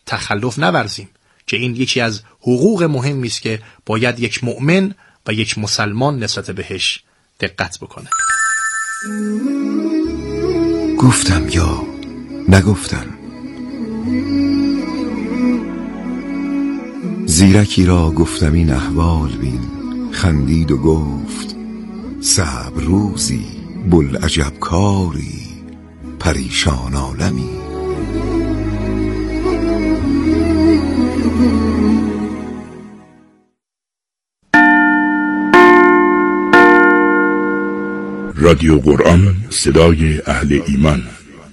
تخلف نورزیم که این یکی از حقوق مهمی است که باید یک مؤمن و یک مسلمان نسبت بهش دقت بکنه. گفتم یا نگفتم، زیرکی را گفتم این احوال بین، خندید و گفت صعب روزی بلعجب کاری، پریشان عالمی. رادیو قرآن، صدای اهل ایمان.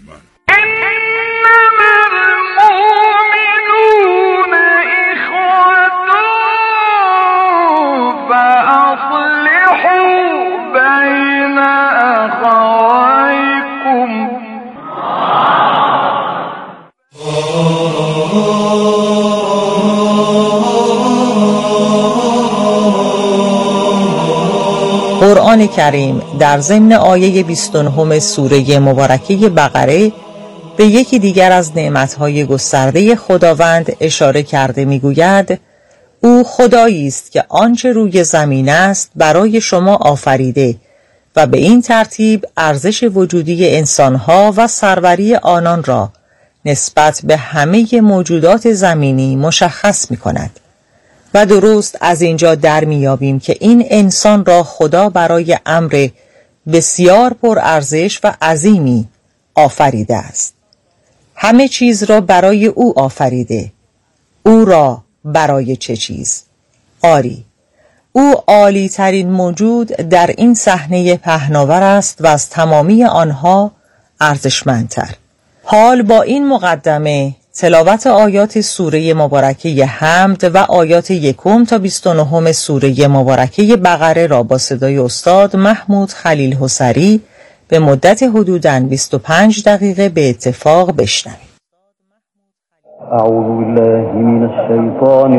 قرآن کریم در ضمن آیه 29 سوره مبارکه بقره به یکی دیگر از نعمتهای گسترده خداوند اشاره کرده می‌گوید او خدایی است که آنچه روی زمین است برای شما آفریده و به این ترتیب ارزش وجودی انسانها و سروری آنان را نسبت به همه موجودات زمینی مشخص می‌کند. و درست از اینجا در میابیم که این انسان را خدا برای امر بسیار پرارزش و عظیمی آفریده است. همه چیز را برای او آفریده. او را برای چه چیز؟ آری، او عالی ترین موجود در این صحنه پهناور است و از تمامی آنها ارزشمندتر. حال با این مقدمه تلاوت آیات سوره مبارکه حمد و آیات 1 تا 29 سوره مبارکه بقره را با صدای استاد محمود خلیل حسری به مدت حدوداً 25 دقیقه به اتفاق بشنوید. اعوذ بالله من الشیطان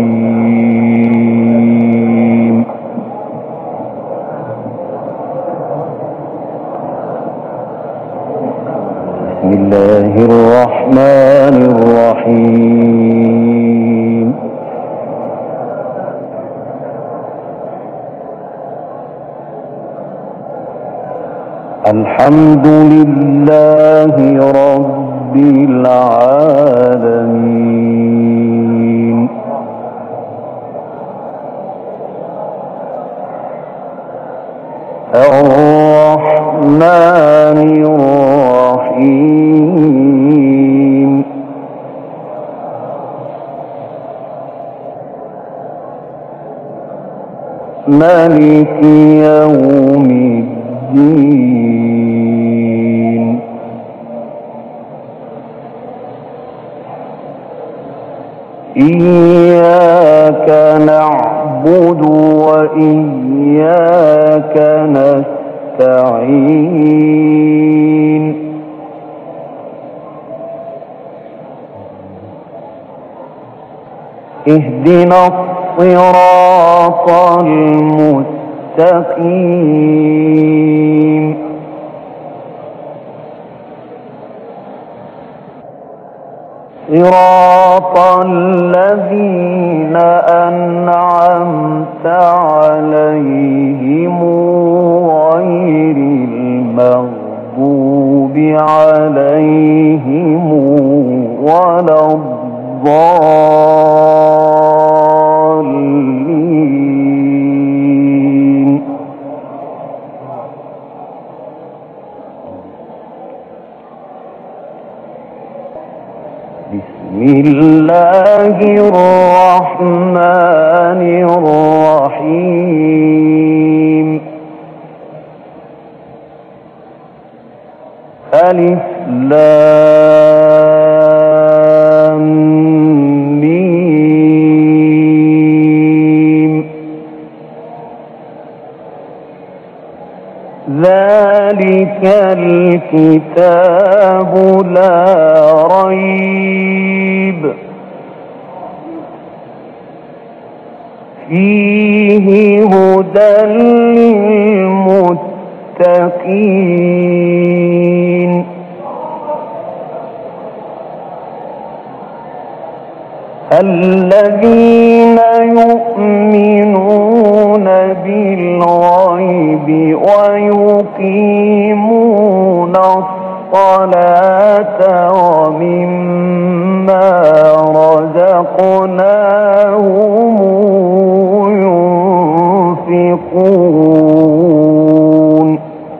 الرجیم. بسم الله الرحمن الرحیم. الحمد لله رب العالمين. الرحمن الرحيم. مالك يوم الدين. إياك نعبد وإياك نستعين. اهدنا الصراط المستقيم. صراط الذين أنعمت عليهم غير المغضوب عليهم ولا الضالين. بسم الله الرحمن الرحيم. ألف لام ميم. ذلك الكتاب لا ريب فيه هدى للمتقين. الذين يؤمنون بالغيب ويقيمون الصلاة ومما رزقناهم ينفقون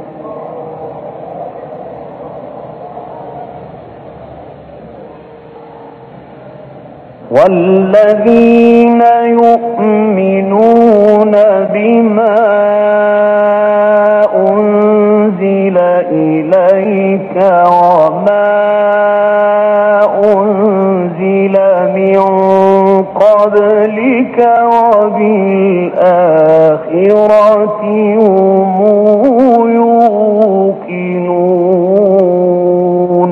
والذين يؤمنون بما أنزل إليك وما أنزل من قبلك وبالآخرة هم يوقنون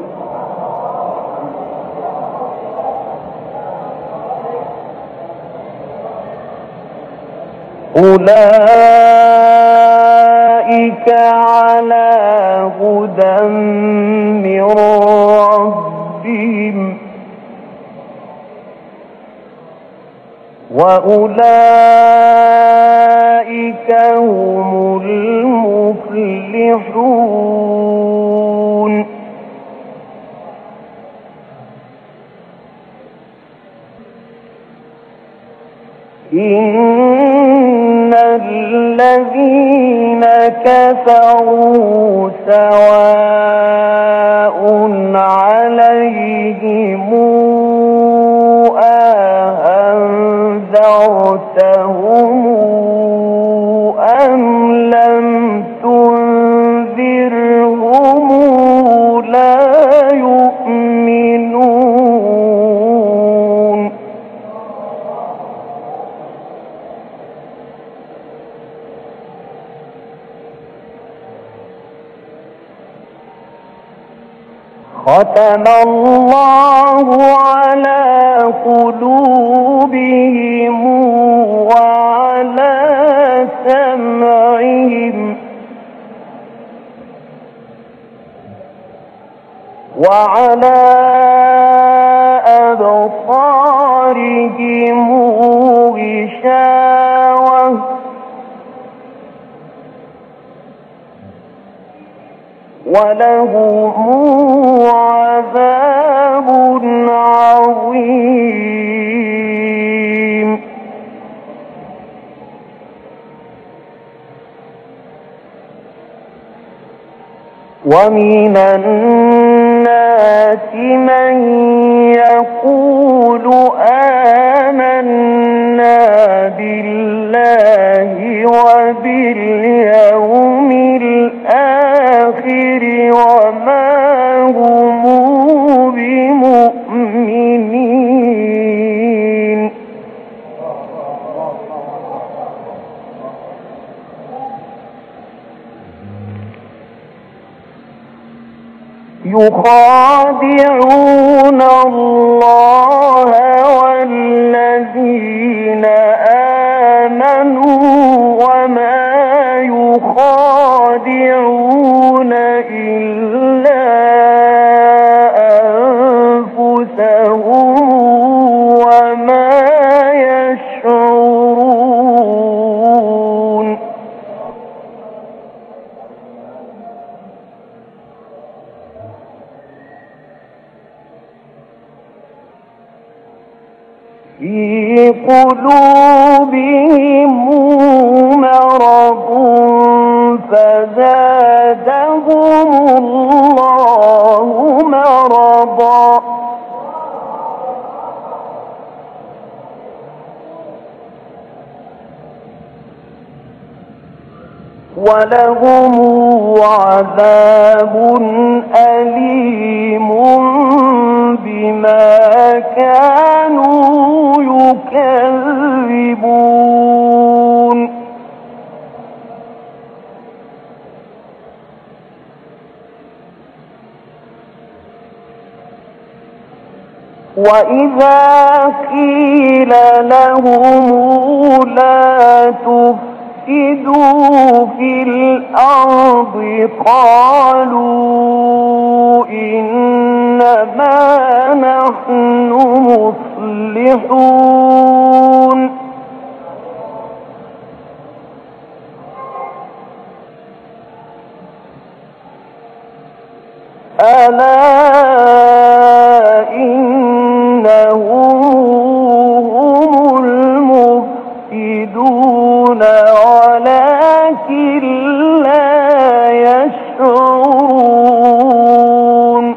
أولئك على هدى من ربهم وأولئك هم المفلحون إن الذين كفروا سواء عليهم أنذرتهم أم لم تنذرهم لا يؤمنون ختم الله على قلوبهم وعلى سمعهم وعلى أبصارهم غشاوة ولهم عذاب عظيم ومن الناس من يقول آمنا بالله وباليوم الآخر وما هم بمؤمنين يخادعون الله والذين آمنوا وما يخادعون إلا أنفسهم وما يشعرون في قلوبهم مرض فزادهم الله مرضا ولهم عذاب أليم بما كانوا يكذبون وإذا قيل لهم لا تفسدوا في الأرض قالوا إنما نحن مصلحون ألا إنهم هم المفسدون ولكن لا يشعرون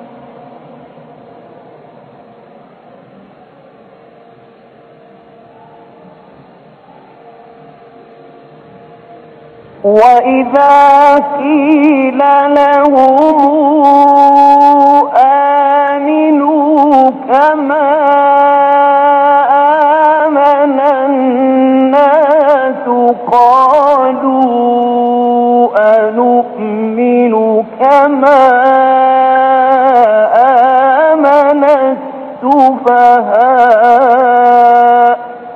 وإذا قيل لهم آمنوا كما آمن الناس قالوا أنؤمن كما آمن السفهاء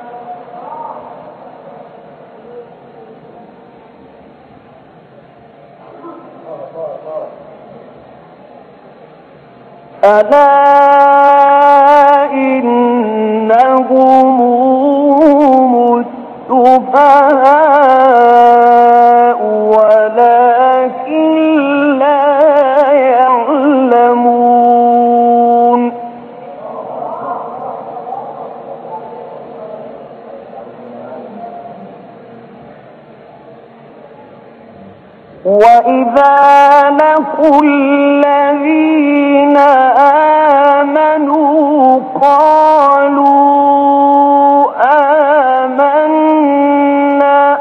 ألا إنهم هم السفهاء ولكن لا يعلمون وإذا لقوا الذين آمنوا قالوا آمنا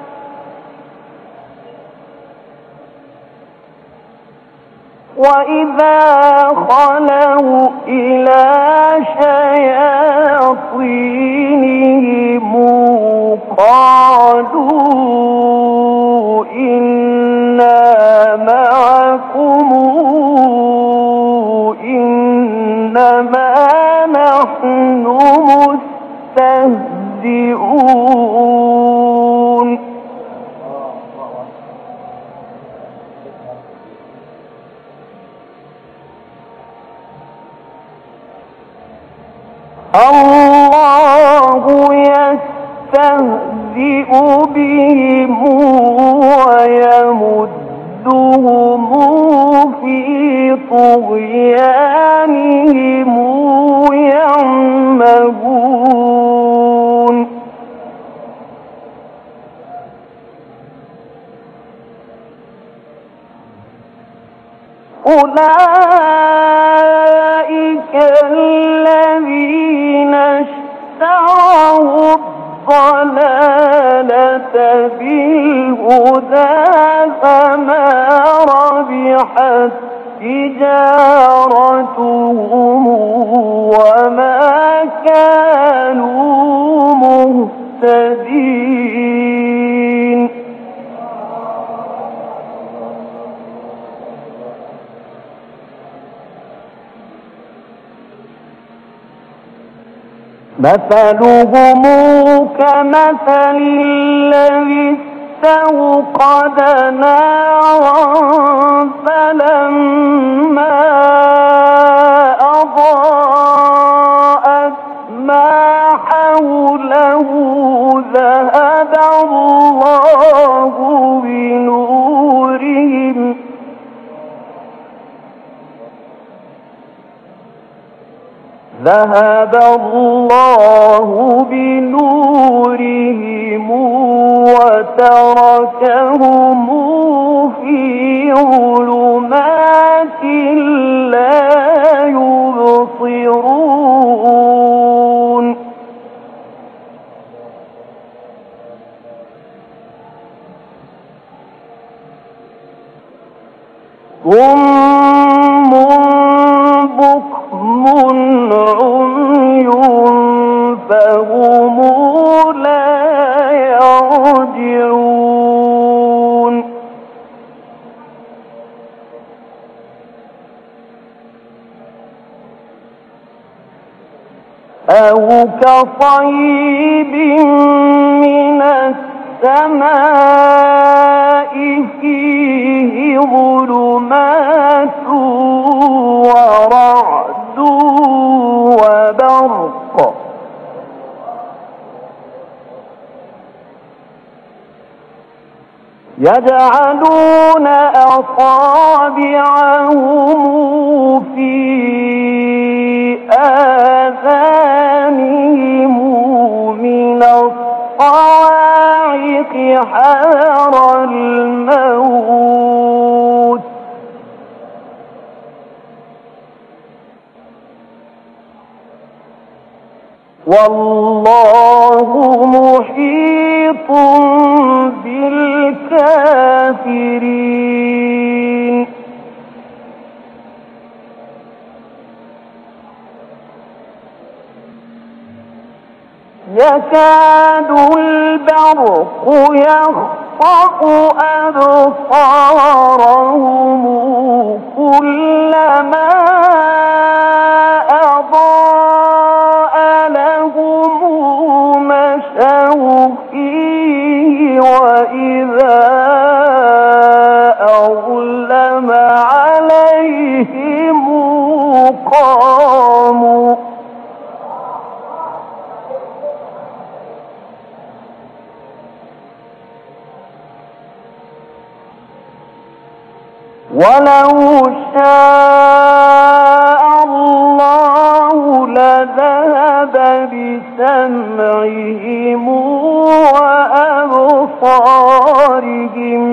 وإذا خلوا إلى شياطينهم قالوا إنا معكم إنما نحن مستهزئون الله يستهزئ بهم ويمدهم في طغيانهم يعمهون أولئك الذين اشتروا الضلالة بالهدى فما ربحت تجارتهم وما كانوا مهتدين مثلهم كمثل الذي استوقد نارا فلما أضاءت ما حوله ذهب الله بنورهم وتركهم في ظلمات لا يبصرون صم بكم عمي فهم لا يرجعون أو كصيب من السماء فيه ظلمات ورعد وبرق البرق يجعلون أصابعهم في آذانهم من الصواعق حذر الموت والله محيط بالكافرين يكاد البرق يخطف أبصارهم كلما أضاء لهم مشوا فيه وإذا أظلم عليهم قاموا ولو شاء الله لذهب بسمعهم وأبصارهم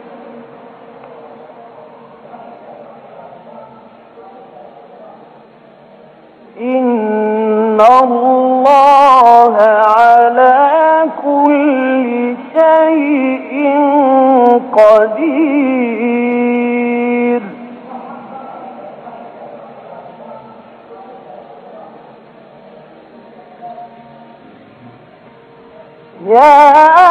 إن الله على كل شيء قدير يا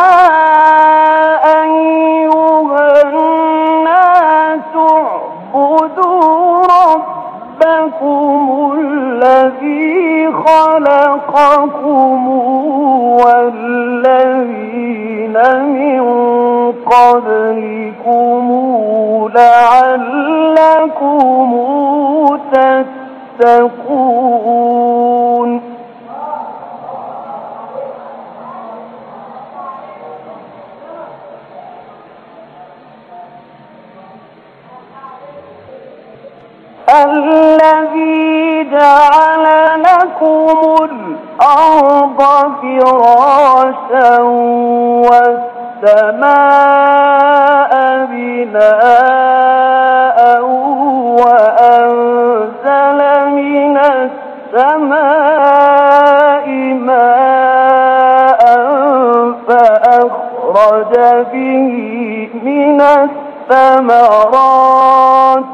أيها الناس اعبدوا ربكم الذي خلقكم والذين من قبلكم لعلكم تتقون الذي جعل لكم الأرض فراشا والسماء بناء وأنزل من السماء ماء فأخرج به من الثمرات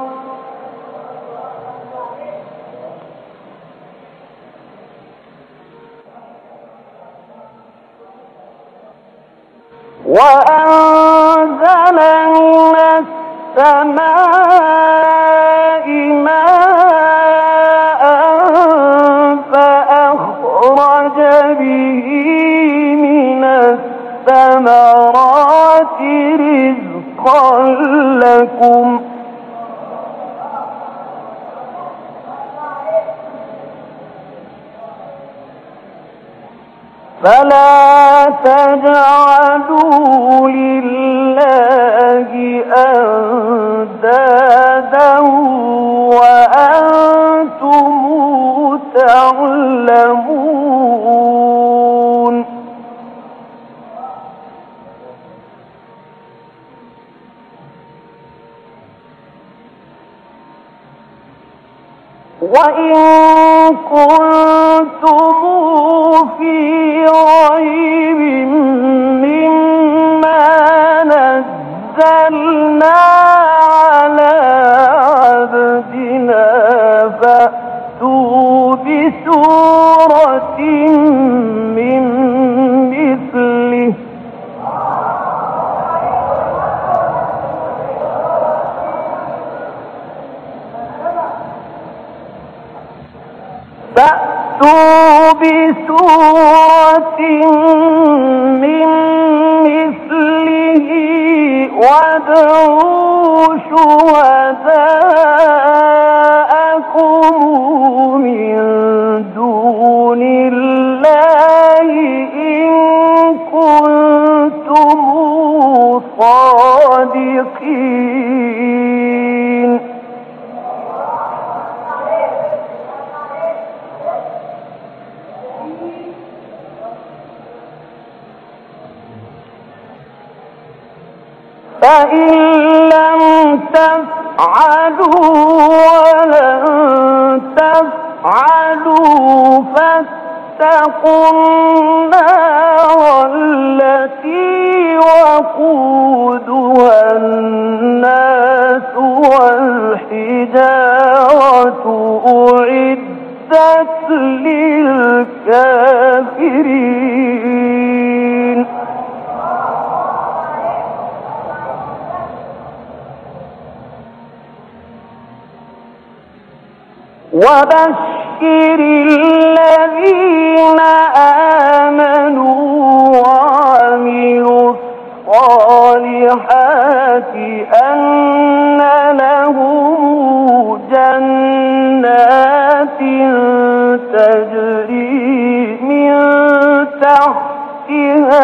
وأنزل من السماء ماء فأخرج به من الثمرات رزقا لكم فلا تجعلوا لله أندادا وأنتم تعلمون وإن كنتم في ريب مما نزلنا على عبدنا فأتوا بسورة من مثله من مثله وادعوا شهداءكم من دون فإن لم تفعلوا ولن تفعلوا فاتقوا النار التي وقودها الناس والحجارة أعدت للكافرين وبشر الذين آمنوا وعملوا الصالحات أن لهم جنات تجري من تحتها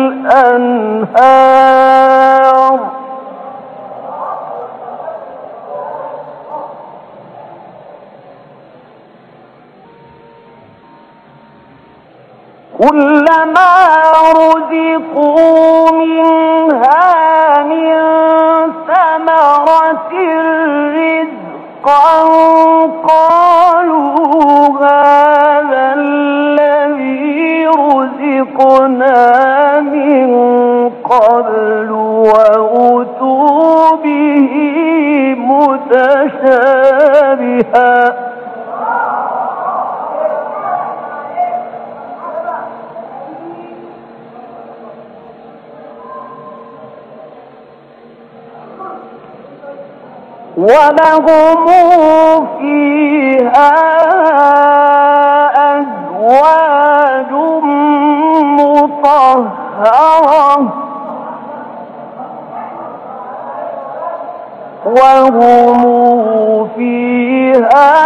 الأنهار كلما رزقوا منها من ثمرة رزقا قالوا هذا الذي رزقنا من قبل وأتوا به متشابها ولهم فيها أزواج مطهرة وهم فيها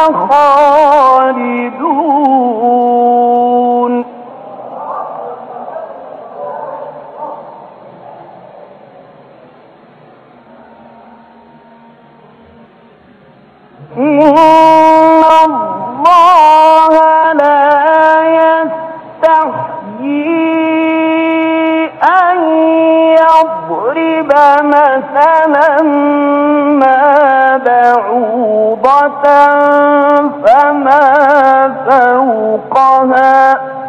خالدون إن الله لا يستحيي أن يضرب مثلا ما بعوضة فما فوقها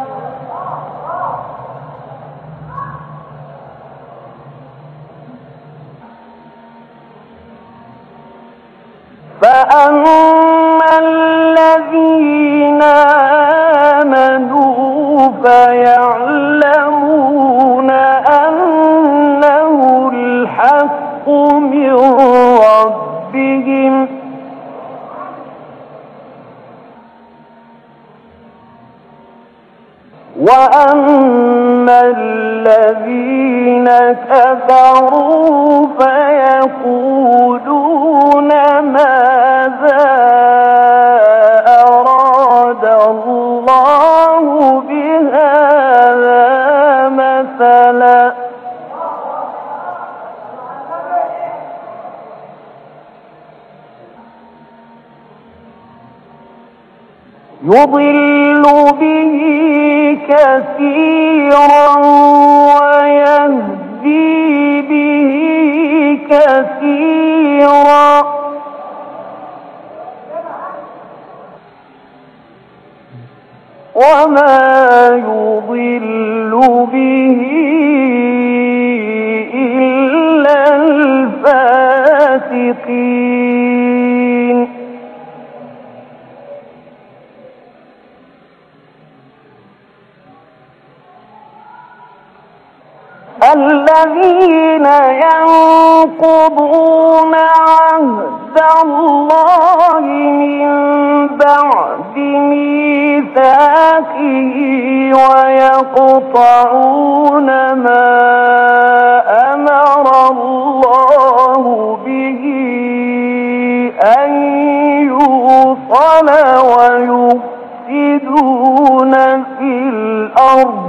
فأما الذين آمنوا فيعلمون أنه الحق من ربهم وأما الذين كفروا فيقولون ماذا أراد الله بهذا مثلا يضل به كثيرا ويهدي به كثيرا وما يضل به إلا الفاسقين الذين ينقضون عهد الله من بعد ميثاقه ويقطعون ما أمر الله به أن يوصل ويفسدون في الأرض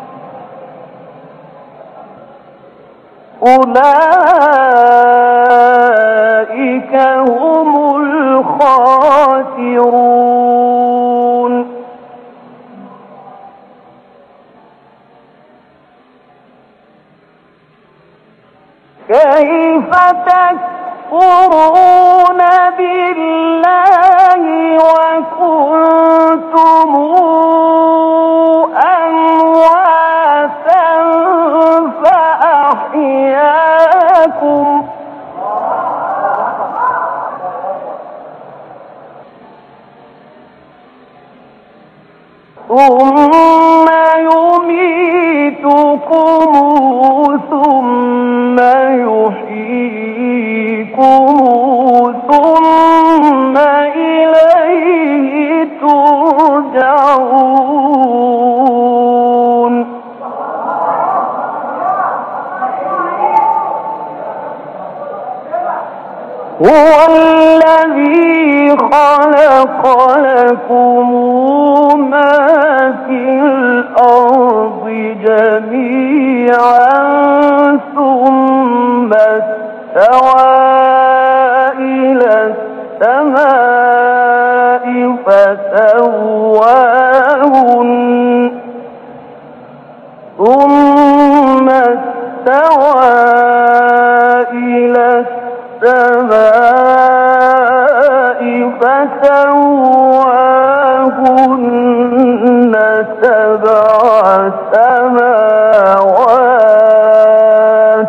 أولئك هم الخاسرون أمواتا فأحياكم ثم يميتكم ثم يحييكم ثم إليه ترجعون هو الذي خلق لكم ما في الأرض جميعا ثم استوى إلى السماء فسواهن ثم استوى إلى السماء فسواهن سبع سماوات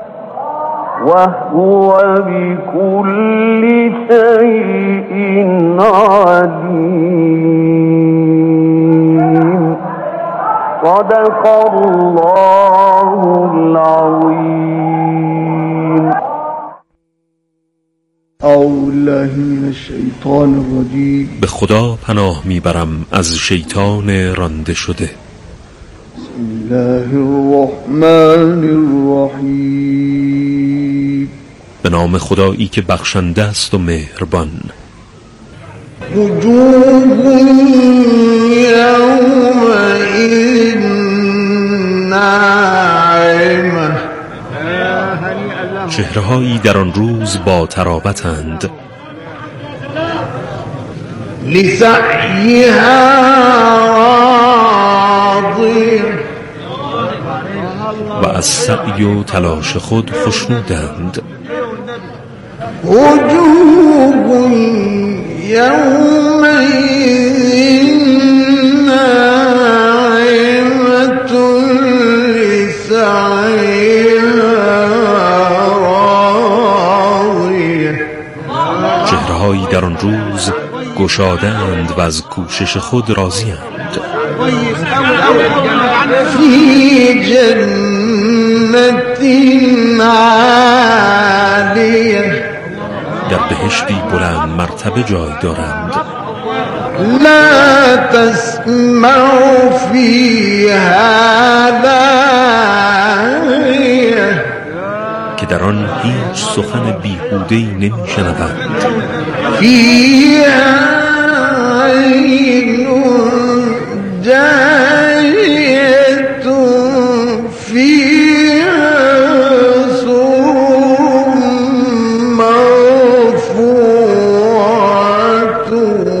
وهو بكل شيء عليم صدق الله العظيم. اعوذ بالله من الشیطان الرجیم. به خدا پناه میبرم از شیطان رانده شده. بسم الله الرحمن الرحیم. به نام خدایی که بخشنده است و مهربان. وجوه یومئذ ناعمة، چهره‌هایی در آن روز با طراوتند، لسعیها راضیة، و از سعی و تلاش خود خوشنودند. وجوه یومئذ ناعمة لسعیها راضیة، چهره‌هایی در آن روز گشاده‌اند و از کوشش خود راضی‌اند. فی جنة عالیة، در بهشتی بلند مرتبه جای دارند. لا تسمع فیها لاغیة، که در آن هیچ سخن بیهوده‌ای نمی‌شنوند. فیها عین جاریة، فیها سرر مرفوعة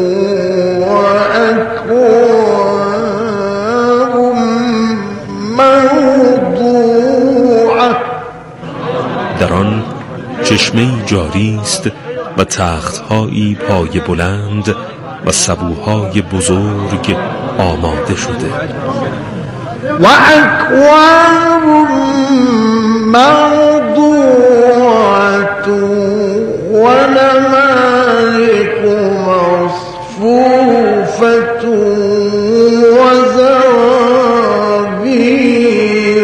وأكواب موضوعة، در آن چشمه‌ای جاری است و تخت‌هایی پای بلند و سبوهای بزرگ آماده شده. و اکواب موضوعة و نمارق مصفوفة و زرابی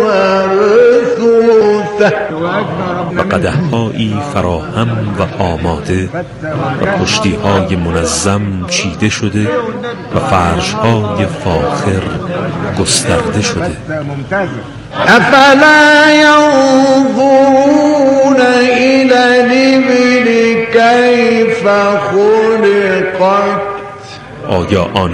مبثوثة، و قدح‌هایی فراهم و آماده و پشتی‌های منظم چیده شده و فرش‌های فاخر گسترده شده. افلا ينظرون الى الابل كيف خلقت، آیا آنان